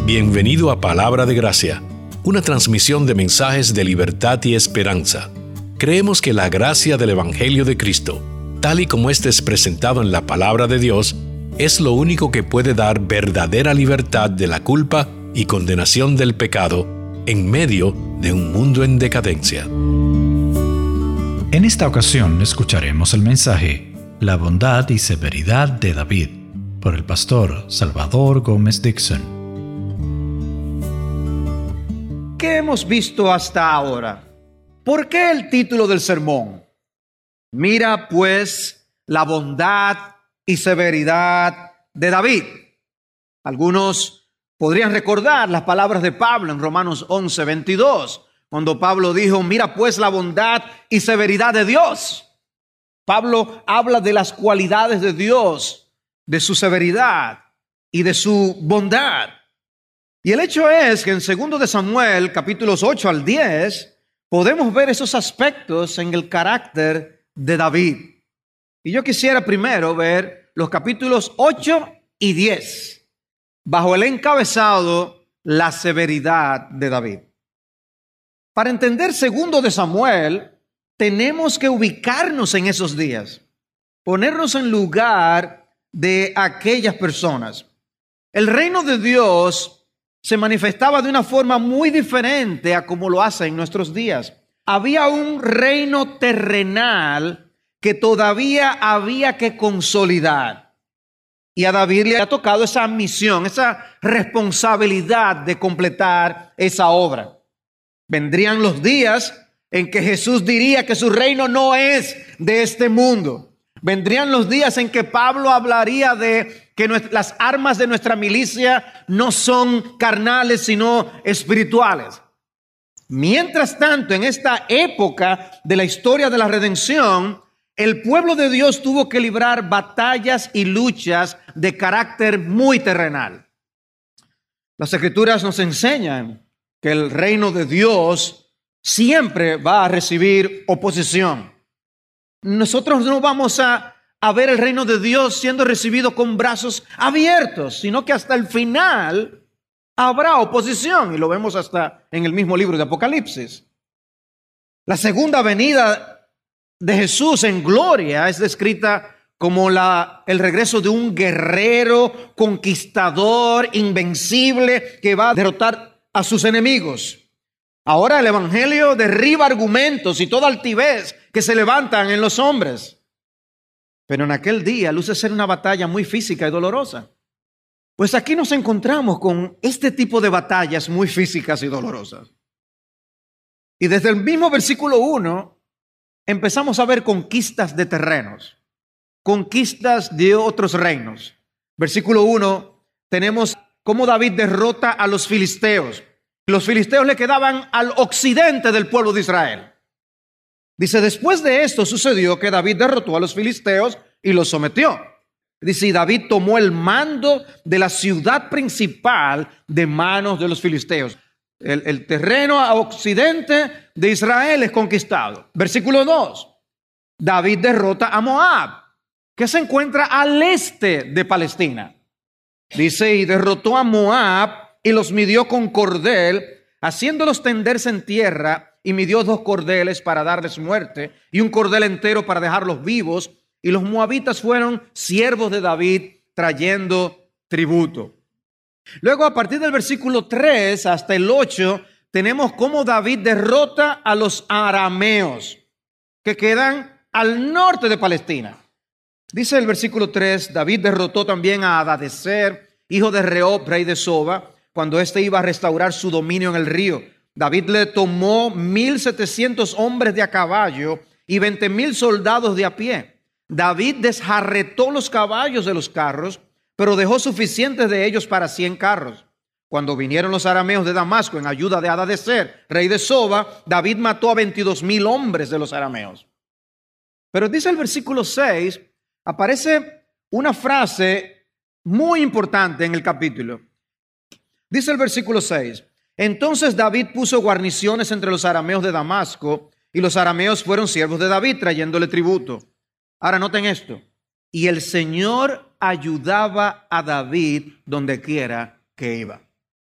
Bienvenido a Palabra de Gracia, una transmisión de mensajes de libertad y esperanza. Creemos que la gracia del Evangelio de Cristo, tal y como éste es presentado en la Palabra de Dios, es lo único que puede dar verdadera libertad de la culpa y condenación del pecado en medio de un mundo en decadencia. En esta ocasión escucharemos el mensaje La bondad y severidad de David por el pastor Salvador Gómez Dixon. ¿Qué hemos visto hasta ahora? ¿Por qué el título del sermón? Mira pues la bondad y severidad de David. Algunos podrían recordar las palabras de Pablo en Romanos 11:22, cuando Pablo dijo, mira pues la bondad y severidad de Dios. Pablo habla de las cualidades de Dios, de su severidad y de su bondad. Y el hecho es que en 2 de Samuel, capítulos 8 al 10, podemos ver esos aspectos en el carácter de David. Y yo quisiera primero ver los capítulos 8 y 10, bajo el encabezado La severidad de David. Para entender 2 de Samuel, tenemos que ubicarnos en esos días, ponernos en lugar de aquellas personas. El reino de Dios se manifestaba de una forma muy diferente a como lo hace en nuestros días. Había un reino terrenal que todavía había que consolidar. Y a David le ha tocado esa misión, esa responsabilidad de completar esa obra. Vendrían los días en que Jesús diría que su reino no es de este mundo. Vendrían los días en que Pablo hablaría de que las armas de nuestra milicia no son carnales, sino espirituales. Mientras tanto, en esta época de la historia de la redención, el pueblo de Dios tuvo que librar batallas y luchas de carácter muy terrenal. Las Escrituras nos enseñan que el reino de Dios siempre va a recibir oposición. Nosotros no vamos a ver el reino de Dios siendo recibido con brazos abiertos, sino que hasta el final habrá oposición, y lo vemos hasta en el mismo libro de Apocalipsis. La segunda venida de Jesús en gloria es descrita como el regreso de un guerrero, conquistador, invencible, que va a derrotar a sus enemigos. Ahora el Evangelio derriba argumentos y toda altivez que se levantan en los hombres. Pero en aquel día luce ser una batalla muy física y dolorosa. Pues aquí nos encontramos con este tipo de batallas muy físicas y dolorosas. Y desde el mismo versículo 1 empezamos a ver conquistas de terrenos, conquistas de otros reinos. Versículo 1 tenemos cómo David derrota a los filisteos. Los filisteos le quedaban al occidente del pueblo de Israel. Dice, después de esto sucedió que David derrotó a los filisteos y los sometió. Dice, y David tomó el mando de la ciudad principal de manos de los filisteos. El terreno a occidente de Israel es conquistado. Versículo 2. David derrota a Moab, que se encuentra al este de Palestina. Dice, y derrotó a Moab y los midió con cordel, haciéndolos tenderse en tierra, y midió 2 cordeles para darles muerte, y un cordel entero para dejarlos vivos. Y los moabitas fueron siervos de David, trayendo tributo. Luego, a partir del versículo 3 hasta el 8, tenemos cómo David derrota a los arameos, que quedan al norte de Palestina. Dice el versículo 3, David derrotó también a Hadadezer, hijo de Rehob, rey de Soba, cuando éste iba a restaurar su dominio en el río. David le tomó 1,700 hombres de a caballo y 20,000 soldados de a pie. David desjarretó los caballos de los carros, pero dejó suficientes de ellos para 100 carros. Cuando vinieron los arameos de Damasco en ayuda de Hadadezer, rey de Soba, David mató a 22,000 hombres de los arameos. Pero dice el versículo 6, aparece una frase muy importante en el capítulo. Dice el versículo 6, entonces David puso guarniciones entre los arameos de Damasco, y los arameos fueron siervos de David, trayéndole tributo. Ahora noten esto, y el Señor ayudaba a David donde quiera que iba.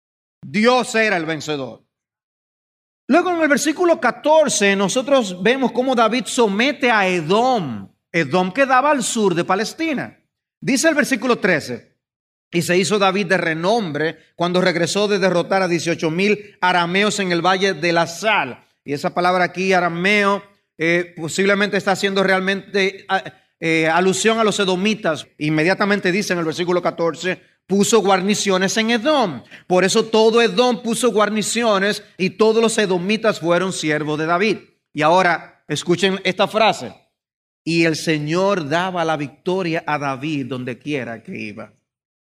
Dios era el vencedor. Luego en el versículo 14 nosotros vemos cómo David somete a Edom. Edom quedaba al sur de Palestina. Dice el versículo 13: y se hizo David de renombre cuando regresó de derrotar a 18,000 arameos en el valle de la Sal. Y esa palabra aquí, arameo, posiblemente está haciendo realmente alusión a los edomitas. Inmediatamente dice en el versículo 14: puso guarniciones en Edom. Por eso todo Edom puso guarniciones y todos los edomitas fueron siervos de David. Y ahora escuchen esta frase: y el Señor daba la victoria a David donde quiera que iba.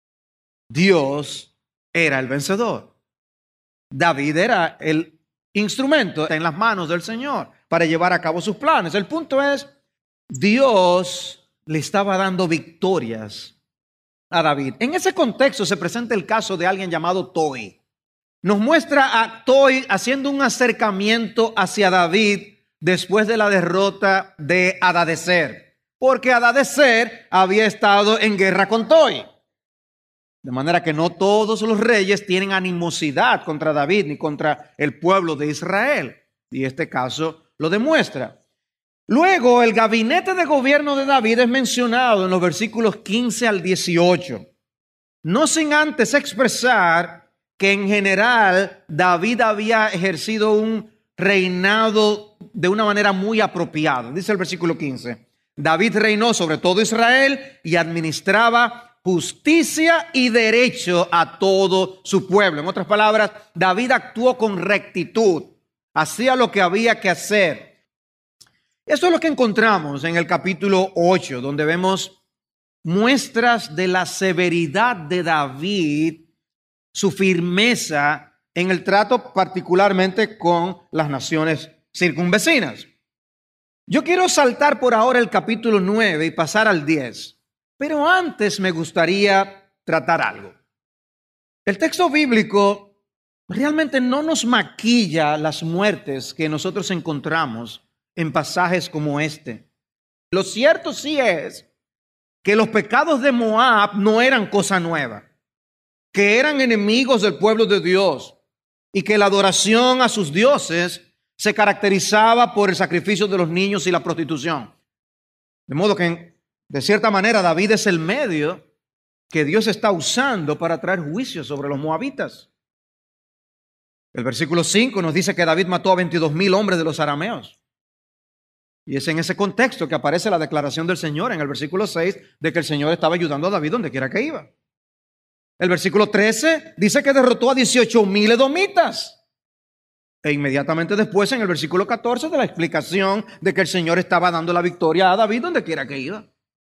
Dios era el vencedor. David era el instrumento en las manos del Señor para llevar a cabo sus planes. El punto es, Dios le estaba dando victorias a David. En ese contexto se presenta el caso de alguien llamado Toi. Nos muestra a Toi haciendo un acercamiento hacia David después de la derrota de Hadadezer, porque Hadadezer había estado en guerra con Toi. De manera que no todos los reyes tienen animosidad contra David ni contra el pueblo de Israel. Y este caso lo demuestra. Luego, el gabinete de gobierno de David es mencionado en los versículos 15 al 18. No sin antes expresar que en general David había ejercido un reinado de una manera muy apropiada. Dice el versículo 15: David reinó sobre todo Israel y administraba justicia y derecho a todo su pueblo. En otras palabras, David actuó con rectitud, hacía lo que había que hacer. Esto es lo que encontramos en el capítulo 8, donde vemos muestras de la severidad de David, su firmeza en el trato particularmente con las naciones circunvecinas. Yo quiero saltar por ahora el capítulo 9 y pasar al 10. Pero antes me gustaría tratar algo. El texto bíblico realmente no nos maquilla las muertes que nosotros encontramos en pasajes como este. Lo cierto sí es que los pecados de Moab no eran cosa nueva, que eran enemigos del pueblo de Dios y que la adoración a sus dioses se caracterizaba por el sacrificio de los niños y la prostitución. De modo que de cierta manera, David es el medio que Dios está usando para traer juicio sobre los moabitas. El versículo 5 nos dice que David mató a 22,000 hombres de los arameos. Y es en ese contexto que aparece la declaración del Señor en el versículo 6 de que el Señor estaba ayudando a David donde quiera que iba. El versículo 13 dice que derrotó a 18,000 edomitas. E inmediatamente después, en el versículo 14, de la explicación de que el Señor estaba dando la victoria a David donde quiera que iba.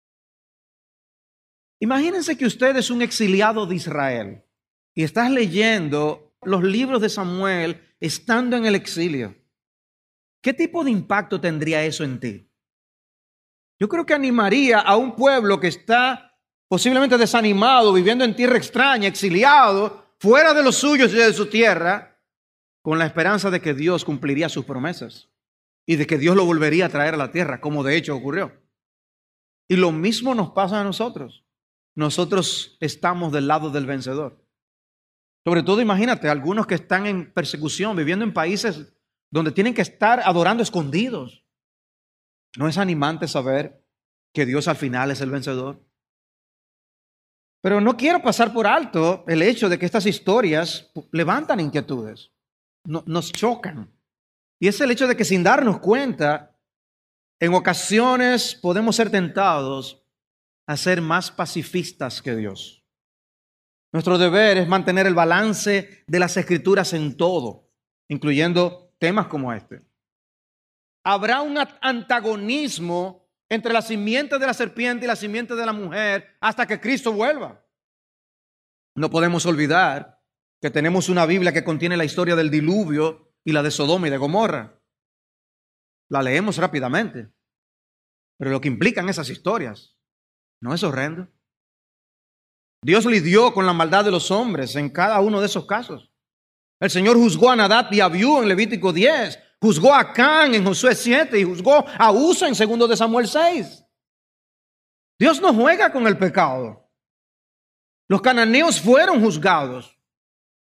Imagínense que usted es un exiliado de Israel y estás leyendo los libros de Samuel estando en el exilio. ¿Qué tipo de impacto tendría eso en ti? Yo creo que animaría a un pueblo que está posiblemente desanimado, viviendo en tierra extraña, exiliado, fuera de los suyos y de su tierra, con la esperanza de que Dios cumpliría sus promesas y de que Dios lo volvería a traer a la tierra, como de hecho ocurrió. Y lo mismo nos pasa a nosotros. Nosotros estamos del lado del vencedor. Sobre todo, imagínate, algunos que están en persecución, viviendo en países donde tienen que estar adorando escondidos. ¿No es animante saber que Dios al final es el vencedor? Pero no quiero pasar por alto el hecho de que estas historias levantan inquietudes, nos chocan. Y es el hecho de que sin darnos cuenta, en ocasiones podemos ser tentados a ser más pacifistas que Dios. Nuestro deber es mantener el balance de las Escrituras en todo, incluyendo temas como este. Habrá un antagonismo entre la simiente de la serpiente y la simiente de la mujer hasta que Cristo vuelva. No podemos olvidar que tenemos una Biblia que contiene la historia del diluvio y la de Sodoma y de Gomorra. La leemos rápidamente, pero lo que implican esas historias ¿no es horrendo? Dios lidió con la maldad de los hombres en cada uno de esos casos. El Señor juzgó a Nadab y Abiú en Levítico 10, juzgó a Acán en Josué 7 y juzgó a Usa en 2 de Samuel 6. Dios no juega con el pecado. Los cananeos fueron juzgados.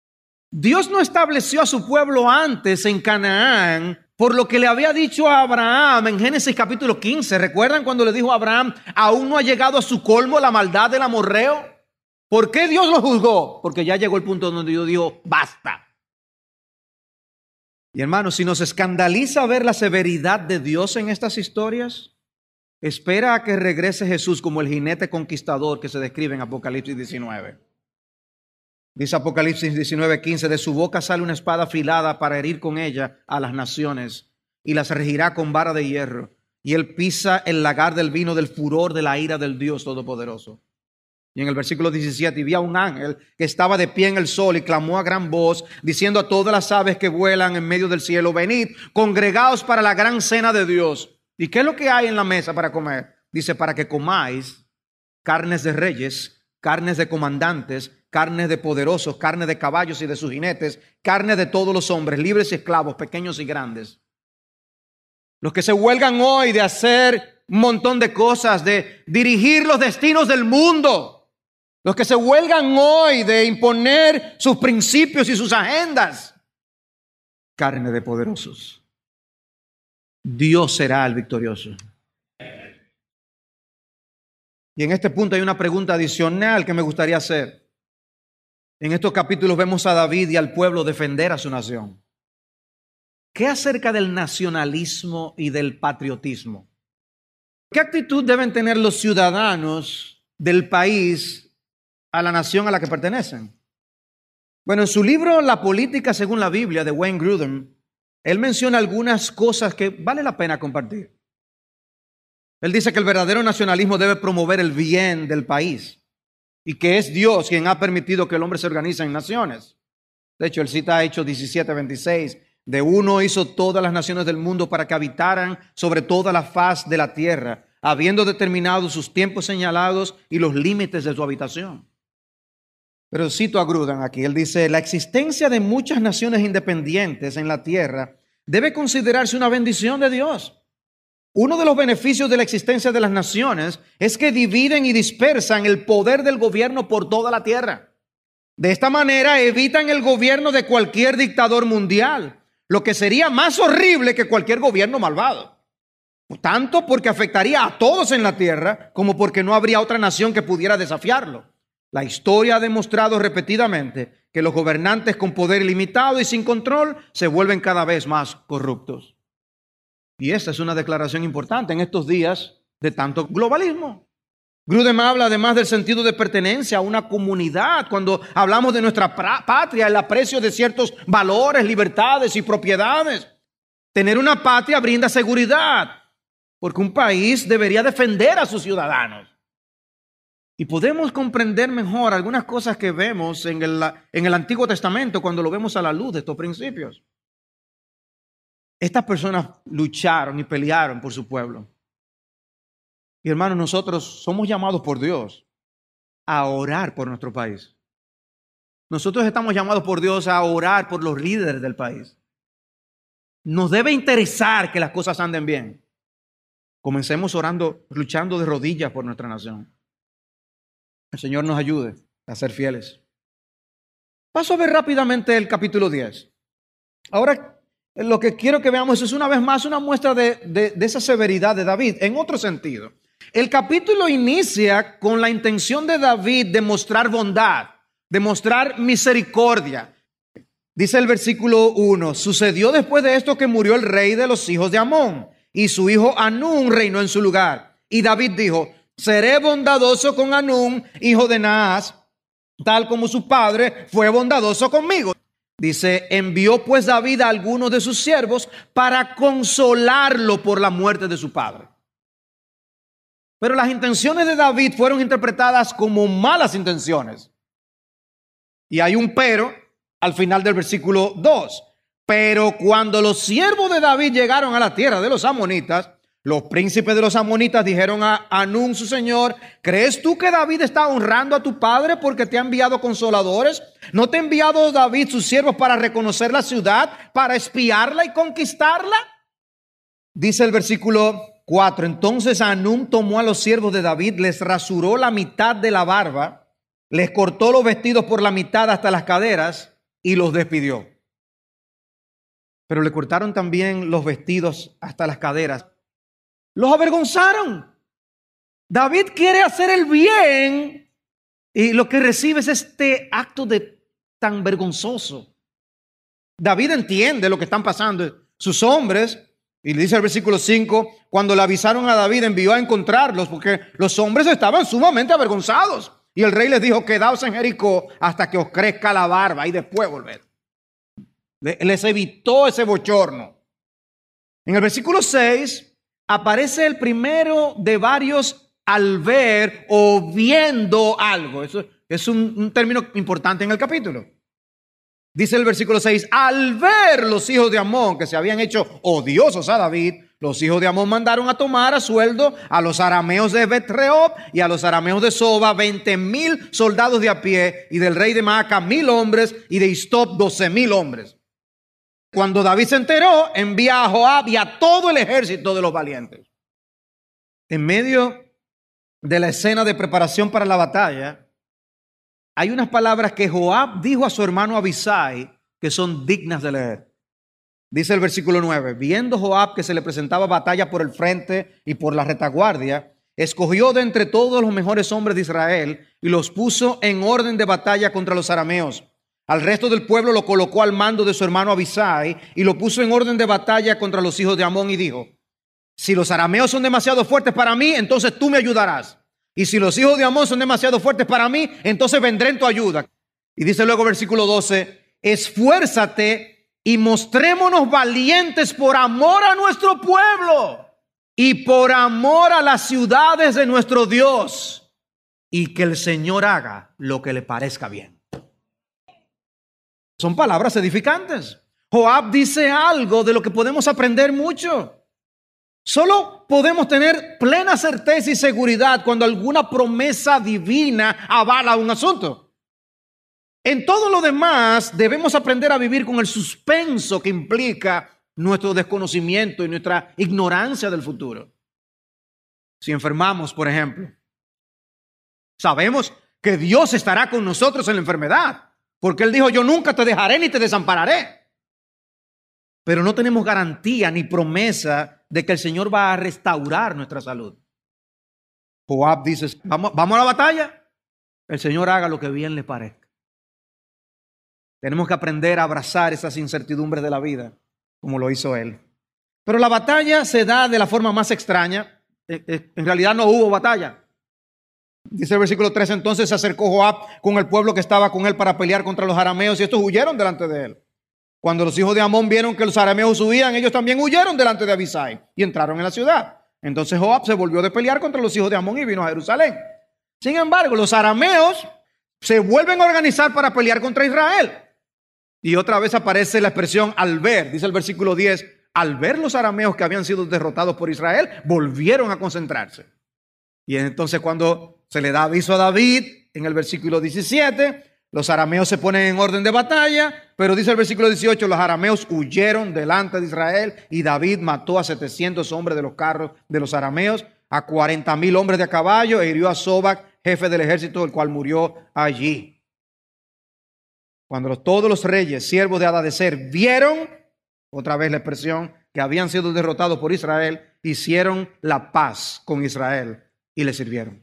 Dios no estableció a su pueblo antes en Canaán por lo que le había dicho a Abraham en Génesis capítulo 15. ¿Recuerdan cuando le dijo a Abraham, aún no ha llegado a su colmo la maldad del amorreo? ¿Por qué Dios lo juzgó? Porque ya llegó el punto donde Dios dijo, basta. Y hermanos, si nos escandaliza ver la severidad de Dios en estas historias, espera a que regrese Jesús como el jinete conquistador que se describe en Apocalipsis 19. Dice Apocalipsis 19:15, de su boca sale una espada afilada para herir con ella a las naciones y las regirá con vara de hierro. Y él pisa el lagar del vino del furor de la ira del Dios Todopoderoso. Y en el versículo 17, y vi a un ángel que estaba de pie en el sol y clamó a gran voz, diciendo a todas las aves que vuelan en medio del cielo, venid, congregaos para la gran cena de Dios. ¿Y qué es lo que hay en la mesa para comer? Dice, para que comáis carnes de reyes, carnes de comandantes, carnes de poderosos, carne de caballos y de sus jinetes, carne de todos los hombres, libres y esclavos, pequeños y grandes. Los que se huelgan hoy de hacer un montón de cosas, de dirigir los destinos del mundo. Los que se huelgan hoy de imponer sus principios y sus agendas. Carne de poderosos. Dios será el victorioso. Y en este punto hay una pregunta adicional que me gustaría hacer. En estos capítulos vemos a David y al pueblo defender a su nación. ¿Qué acerca del nacionalismo y del patriotismo? ¿Qué actitud deben tener los ciudadanos del país a la nación a la que pertenecen? Bueno, en su libro La política según la Biblia de Wayne Grudem, él menciona algunas cosas que vale la pena compartir. Él dice que el verdadero nacionalismo debe promover el bien del país y que es Dios quien ha permitido que el hombre se organice en naciones. De hecho, él cita Hechos 17:26, de uno hizo todas las naciones del mundo para que habitaran sobre toda la faz de la tierra, habiendo determinado sus tiempos señalados y los límites de su habitación. Pero cito a Grudem aquí, él dice, la existencia de muchas naciones independientes en la tierra debe considerarse una bendición de Dios. Uno de los beneficios de la existencia de las naciones es que dividen y dispersan el poder del gobierno por toda la tierra. De esta manera evitan el gobierno de cualquier dictador mundial, lo que sería más horrible que cualquier gobierno malvado. Tanto porque afectaría a todos en la tierra, como porque no habría otra nación que pudiera desafiarlo. La historia ha demostrado repetidamente que los gobernantes con poder ilimitado y sin control se vuelven cada vez más corruptos. Y esta es una declaración importante en estos días de tanto globalismo. Grudem habla además del sentido de pertenencia a una comunidad. Cuando hablamos de nuestra patria, el aprecio de ciertos valores, libertades y propiedades. Tener una patria brinda seguridad, porque un país debería defender a sus ciudadanos. Y podemos comprender mejor algunas cosas que vemos en el Antiguo Testamento cuando lo vemos a la luz de estos principios. Estas personas lucharon y pelearon por su pueblo. Y hermanos, nosotros somos llamados por Dios a orar por nuestro país. Nosotros estamos llamados por Dios a orar por los líderes del país. Nos debe interesar que las cosas anden bien. Comencemos orando, luchando de rodillas por nuestra nación. El Señor nos ayude a ser fieles. Paso a ver rápidamente el capítulo 10. Ahora lo que quiero que veamos es una vez más una muestra de esa severidad de David, en otro sentido. El capítulo inicia con la intención de David de mostrar bondad, de mostrar misericordia. Dice el versículo 1, sucedió después de esto que murió el rey de los hijos de Amón, y su hijo Anún reinó en su lugar. Y David dijo, seré bondadoso con Anún, hijo de Naas, tal como su padre fue bondadoso conmigo. Dice, envió pues David a algunos de sus siervos para consolarlo por la muerte de su padre. Pero las intenciones de David fueron interpretadas como malas intenciones. Y hay un pero al final del versículo 2. Pero cuando los siervos de David llegaron a la tierra de los amonitas, los príncipes de los amonitas dijeron a Anún su señor, ¿crees tú que David está honrando a tu padre porque te ha enviado consoladores? ¿No te ha enviado David sus siervos para reconocer la ciudad, para espiarla y conquistarla? Dice el versículo 4, entonces Anún tomó a los siervos de David, les rasuró la mitad de la barba, les cortó los vestidos por la mitad hasta las caderas y los despidió. Pero le cortaron también los vestidos hasta las caderas. Los avergonzaron. David quiere hacer el bien y lo que recibe es este acto tan vergonzoso. David entiende lo que están pasando sus hombres, y le dice el versículo 5, cuando le avisaron a David, envió a encontrarlos, porque los hombres estaban sumamente avergonzados. Y el rey les dijo, quedaos en Jericó hasta que os crezca la barba y después volved. Les evitó ese bochorno. En el versículo 6 aparece el primero de varios al ver o viendo algo. Eso es un término importante en el capítulo. Dice el versículo 6, al ver los hijos de Amón que se habían hecho odiosos a David, los hijos de Amón mandaron a tomar a sueldo a los arameos de Bet-rehob y a los arameos de Soba 20,000 soldados de a pie, y del rey de Maaca 1,000 hombres, y de Istop 12,000 hombres. Cuando David se enteró, envía a Joab y a todo el ejército de los valientes. En medio de la escena de preparación para la batalla, hay unas palabras que Joab dijo a su hermano Abisai que son dignas de leer. Dice el versículo 9, viendo Joab que se le presentaba batalla por el frente y por la retaguardia, escogió de entre todos los mejores hombres de Israel y los puso en orden de batalla contra los arameos. Al resto del pueblo lo colocó al mando de su hermano Abisai y lo puso en orden de batalla contra los hijos de Amón, y dijo, si los arameos son demasiado fuertes para mí, entonces tú me ayudarás. Y si los hijos de Amón son demasiado fuertes para mí, entonces vendré en tu ayuda. Y dice luego versículo 12, esfuérzate y mostrémonos valientes por amor a nuestro pueblo y por amor a las ciudades de nuestro Dios, y que el Señor haga lo que le parezca bien. Son palabras edificantes. Joab dice algo de lo que podemos aprender mucho. Solo podemos tener plena certeza y seguridad cuando alguna promesa divina avala un asunto. En todo lo demás debemos aprender a vivir con el suspenso que implica nuestro desconocimiento y nuestra ignorancia del futuro. Si enfermamos, por ejemplo, sabemos que Dios estará con nosotros en la enfermedad, porque Él dijo, yo nunca te dejaré ni te desampararé. Pero no tenemos garantía ni promesa de que el Señor va a restaurar nuestra salud. Joab dice, vamos a la batalla. El Señor haga lo que bien le parezca. Tenemos que aprender a abrazar esas incertidumbres de la vida, como lo hizo él. Pero la batalla se da de la forma más extraña. En realidad no hubo batalla. Dice el versículo 3, entonces se acercó Joab con el pueblo que estaba con él para pelear contra los arameos, y estos huyeron delante de él. Cuando los hijos de Amón vieron que los arameos huían, ellos también huyeron delante de Abisai y entraron en la ciudad. Entonces Joab se volvió de pelear contra los hijos de Amón y vino a Jerusalén. Sin embargo, los arameos se vuelven a organizar para pelear contra Israel. Y otra vez aparece la expresión al ver, dice el versículo 10, al ver los arameos que habían sido derrotados por Israel, volvieron a concentrarse. Y entonces cuando se le da aviso a David, en el versículo 17, los arameos se ponen en orden de batalla, pero dice el versículo 18, los arameos huyeron delante de Israel y David mató a 700 hombres de los carros de los arameos, a 40,000 hombres de a caballo, e hirió a Sobac, jefe del ejército, el cual murió allí. Cuando todos los reyes, siervos de Hadadezer, vieron, otra vez la expresión, que habían sido derrotados por Israel, hicieron la paz con Israel y le sirvieron.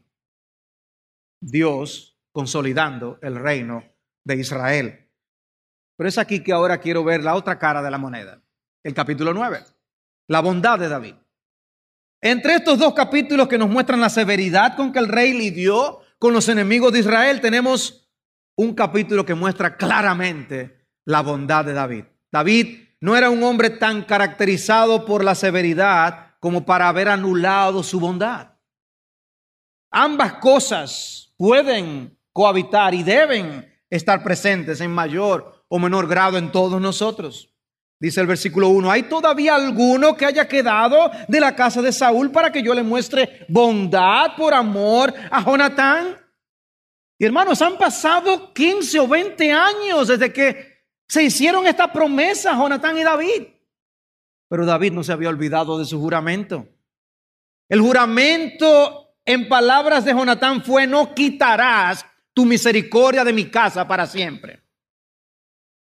Dios consolidando el reino de Israel. Pero es aquí que ahora quiero ver la otra cara de la moneda. El capítulo 9. La bondad de David. Entre estos dos capítulos que nos muestran la severidad con que el rey lidió con los enemigos de Israel, tenemos un capítulo que muestra claramente la bondad de David. David no era un hombre tan caracterizado por la severidad como para haber anulado su bondad. Ambas cosas pueden cohabitar y deben estar presentes en mayor o menor grado en todos nosotros. Dice el versículo 1, ¿hay todavía alguno que haya quedado de la casa de Saúl para que yo le muestre bondad por amor a Jonatán? Y hermanos, han pasado 15 o 20 años desde que se hicieron esta promesa Jonatán y David. Pero David no se había olvidado de su juramento. El juramento, en palabras de Jonatán, fue: no quitarás tu misericordia de mi casa para siempre.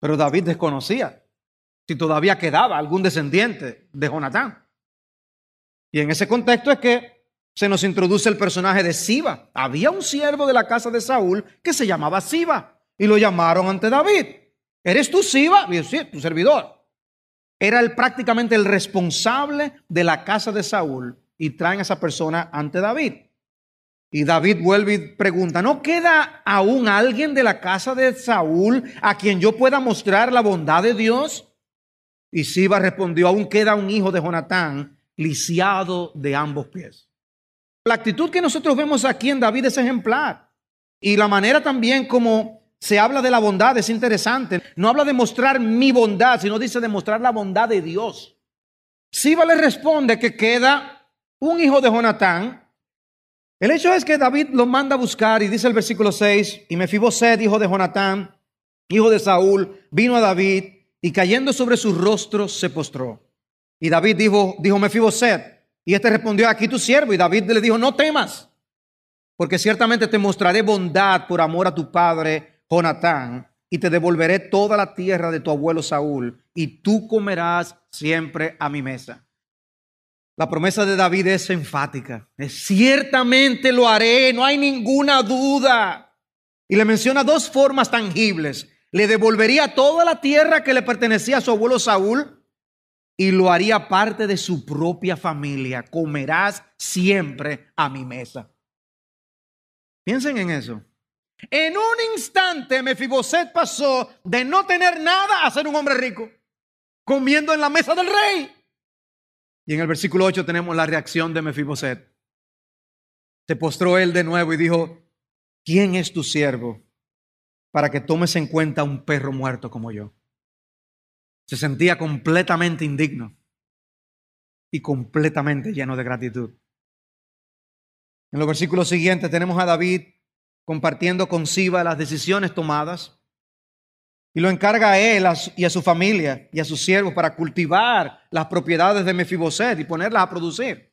Pero David desconocía si todavía quedaba algún descendiente de Jonatán. Y en ese contexto es que se nos introduce el personaje de Siba. Había un siervo de la casa de Saúl que se llamaba Siba y lo llamaron ante David. ¿Eres tú Siba? Y yo, sí, tu servidor. Era prácticamente el responsable de la casa de Saúl y traen a esa persona ante David. Y David vuelve y pregunta, ¿no queda aún alguien de la casa de Saúl a quien yo pueda mostrar la bondad de Dios? Y Siba respondió, aún queda un hijo de Jonatán, lisiado de ambos pies. La actitud que nosotros vemos aquí en David es ejemplar. Y la manera también como se habla de la bondad es interesante. No habla de mostrar mi bondad, sino dice de mostrar la bondad de Dios. Siba le responde que queda un hijo de Jonatán. El hecho es que David lo manda a buscar y dice el versículo 6, y Mefiboset, hijo de Jonatán, hijo de Saúl, vino a David y cayendo sobre su rostro se postró. Y David dijo Mefiboset, y este respondió, aquí tu siervo. Y David le dijo, no temas, porque ciertamente te mostraré bondad por amor a tu padre Jonatán, y te devolveré toda la tierra de tu abuelo Saúl, y tú comerás siempre a mi mesa. La promesa de David es enfática. Es ciertamente lo haré, no hay ninguna duda. Y le menciona dos formas tangibles. Le devolvería toda la tierra que le pertenecía a su abuelo Saúl y lo haría parte de su propia familia. Comerás siempre a mi mesa. Piensen en eso. En un instante Mefiboset pasó de no tener nada a ser un hombre rico, comiendo en la mesa del rey. Y en el versículo 8 tenemos la reacción de Mefiboset. Se postró él de nuevo y dijo, ¿quién es tu siervo para que tomes en cuenta un perro muerto como yo? Se sentía completamente indigno y completamente lleno de gratitud. En los versículos siguientes tenemos a David compartiendo con Siba las decisiones tomadas y lo encarga a él y a su familia y a sus siervos para cultivar las propiedades de Mefiboset y ponerlas a producir.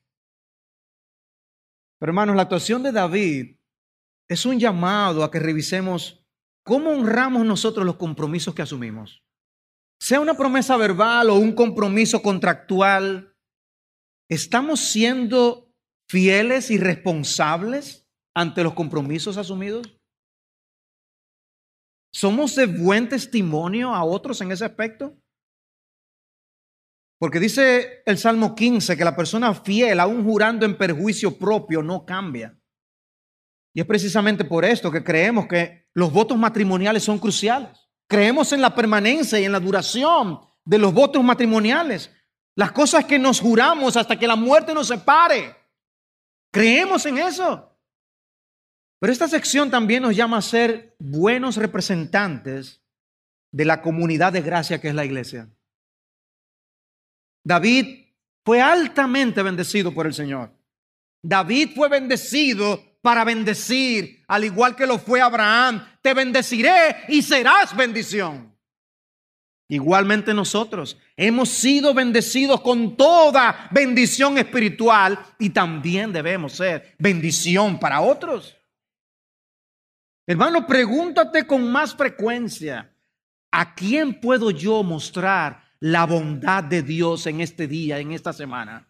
Pero hermanos, la actuación de David es un llamado a que revisemos cómo honramos nosotros los compromisos que asumimos. Sea una promesa verbal o un compromiso contractual, ¿estamos siendo fieles y responsables ante los compromisos asumidos? ¿Somos de buen testimonio a otros en ese aspecto? Porque dice el Salmo 15 que la persona fiel, aún jurando en perjuicio propio, no cambia. Y es precisamente por esto que creemos que los votos matrimoniales son cruciales. Creemos en la permanencia y en la duración de los votos matrimoniales. Las cosas que nos juramos hasta que la muerte nos separe. Creemos en eso. Pero esta sección también nos llama a ser buenos representantes de la comunidad de gracia que es la iglesia. David fue altamente bendecido por el Señor. David fue bendecido para bendecir, al igual que lo fue Abraham. Te bendeciré y serás bendición. Igualmente nosotros hemos sido bendecidos con toda bendición espiritual y también debemos ser bendición para otros. Hermano, pregúntate con más frecuencia, ¿a quién puedo yo mostrar la bondad de Dios en este día, en esta semana?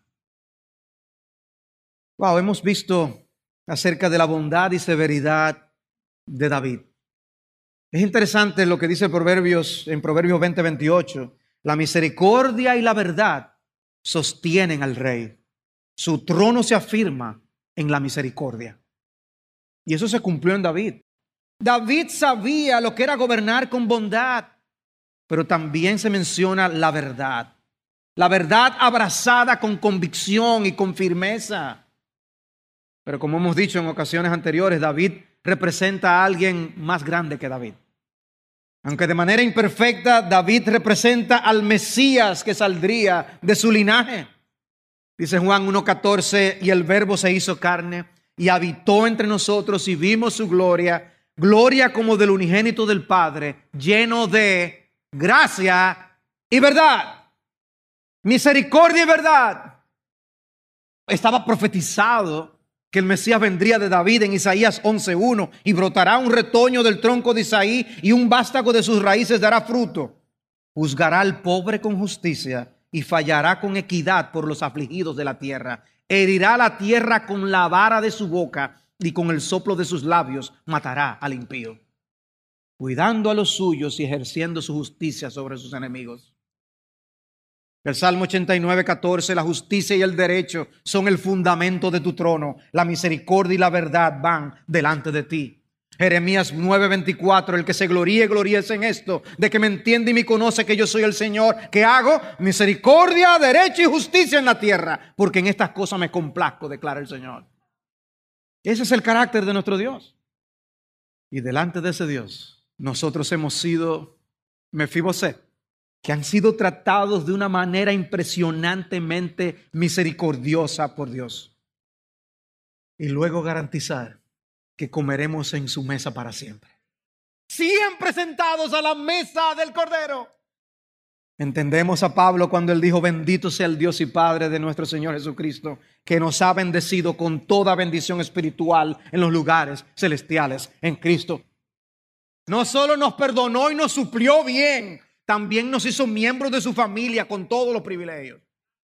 Wow, hemos visto acerca de la bondad y severidad de David. Es interesante lo que dice en Proverbios 20:28. La misericordia y la verdad sostienen al rey. Su trono se afirma en la misericordia. Y eso se cumplió en David. David sabía lo que era gobernar con bondad, pero también se menciona la verdad. La verdad abrazada con convicción y con firmeza. Pero como hemos dicho en ocasiones anteriores, David representa a alguien más grande que David. Aunque de manera imperfecta, David representa al Mesías que saldría de su linaje. Dice Juan 1:14, y el Verbo se hizo carne y habitó entre nosotros y vimos su gloria, gloria como del unigénito del Padre, lleno de gracia y verdad. Misericordia y verdad. Estaba profetizado que el Mesías vendría de David en Isaías 11:1, y brotará un retoño del tronco de Isaí, y un vástago de sus raíces dará fruto. Juzgará al pobre con justicia y fallará con equidad por los afligidos de la tierra. Herirá la tierra con la vara de su boca, y con el soplo de sus labios matará al impío, cuidando a los suyos y ejerciendo su justicia sobre sus enemigos. El Salmo 89:14, la justicia y el derecho son el fundamento de tu trono. La misericordia y la verdad van delante de ti. Jeremías 9:24, el que se gloríe, gloríese en esto, de que me entiende y me conoce que yo soy el Señor, que hago misericordia, derecho y justicia en la tierra, porque en estas cosas me complazco, declara el Señor. Ese es el carácter de nuestro Dios. Y delante de ese Dios, nosotros hemos sido Mefiboset, que han sido tratados de una manera impresionantemente misericordiosa por Dios. Y luego garantizar que comeremos en su mesa para siempre. Siempre sentados a la mesa del Cordero. Entendemos a Pablo cuando él dijo: bendito sea el Dios y Padre de nuestro Señor Jesucristo, que nos ha bendecido con toda bendición espiritual en los lugares celestiales en Cristo. No solo nos perdonó y nos suplió bien, también nos hizo miembros de su familia con todos los privilegios.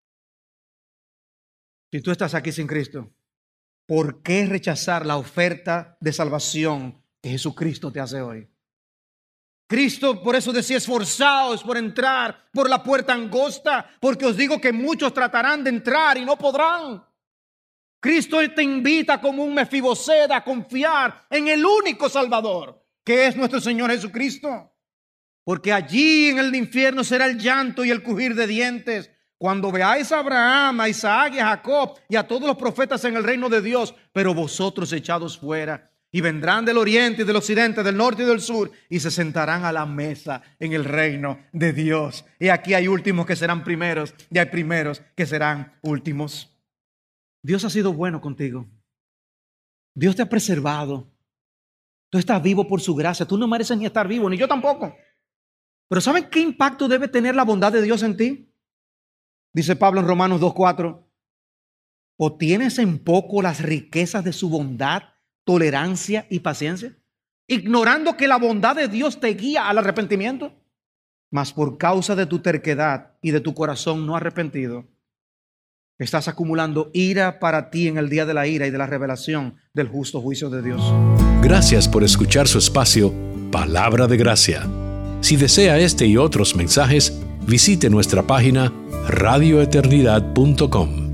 Si tú estás aquí sin Cristo, ¿por qué rechazar la oferta de salvación que Jesucristo te hace hoy? Cristo por eso decía: esforzaos por entrar por la puerta angosta, porque os digo que muchos tratarán de entrar y no podrán. Cristo te invita como un Mefiboset a confiar en el único Salvador, que es nuestro Señor Jesucristo. Porque allí en el infierno será el llanto y el crujir de dientes, cuando veáis a Abraham, a Isaac y a Jacob y a todos los profetas en el reino de Dios, pero vosotros echados fuera. Y vendrán del oriente y del occidente, del norte y del sur, y se sentarán a la mesa en el reino de Dios. Y aquí hay últimos que serán primeros, y hay primeros que serán últimos. Dios ha sido bueno contigo. Dios te ha preservado. Tú estás vivo por su gracia. Tú no mereces ni estar vivo, ni yo tampoco. Pero ¿saben qué impacto debe tener la bondad de Dios en ti? Dice Pablo en Romanos 2:4. ¿O tienes en poco las riquezas de su bondad, tolerancia y paciencia, ignorando que la bondad de Dios te guía al arrepentimiento? Mas por causa de tu terquedad y de tu corazón no arrepentido, estás acumulando ira para ti en el día de la ira y de la revelación del justo juicio de Dios. Gracias por escuchar su espacio Palabra de Gracia. Si desea este y otros mensajes, visite nuestra página radioeternidad.com.